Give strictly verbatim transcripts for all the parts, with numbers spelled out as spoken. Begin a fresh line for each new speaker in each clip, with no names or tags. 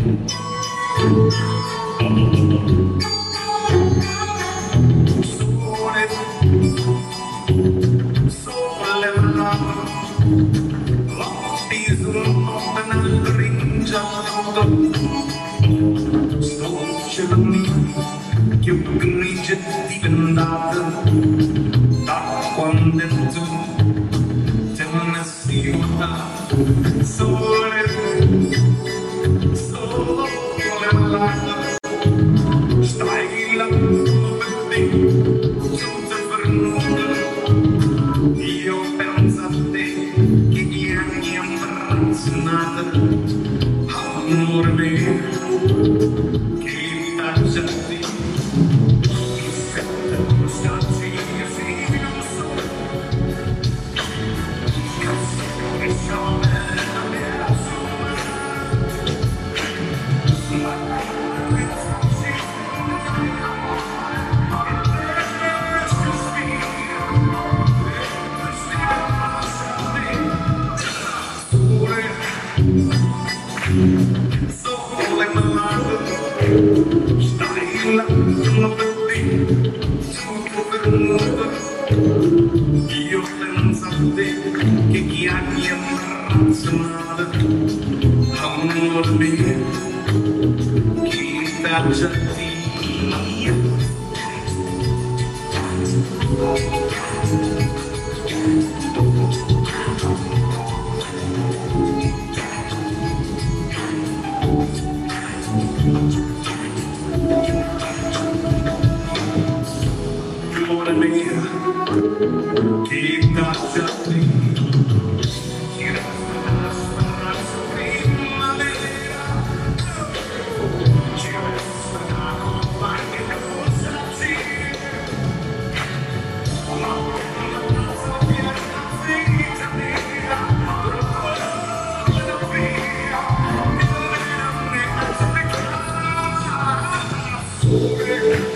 Più grigia diventata da quando tu te ne sei andata. Sole, sole là, stai là per te, senza far nulla. Io penso a te che gli anni imbrazzonata, amore mio, che t'ha già detto. Stai là, non per te, sotto per nulla. Io penso a te che chi ha chi è razionale, amore mio, chi t'ha già detto. Amore mio, chi t'ha già detto, chi resta la speranza primavera, ci resta una compagna che fosse sì, ma la nostra vita finita nera, troppo la via, e non ne aspettare.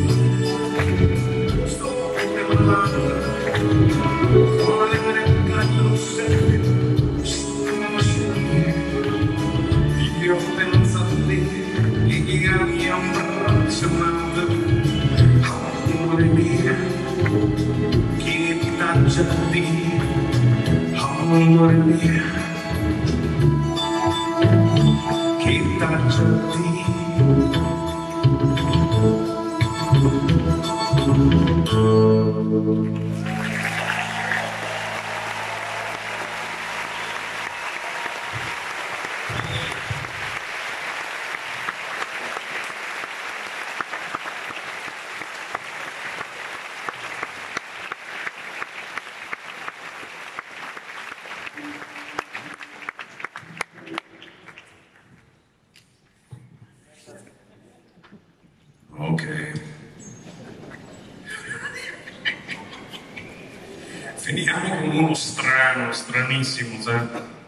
Io penso a te che gli anni imbrazzonati, amore mio, che t'ha già detto, amore mio, che t'ha già detto. Ok. Finiamo con uno strano, stranissimo, sai?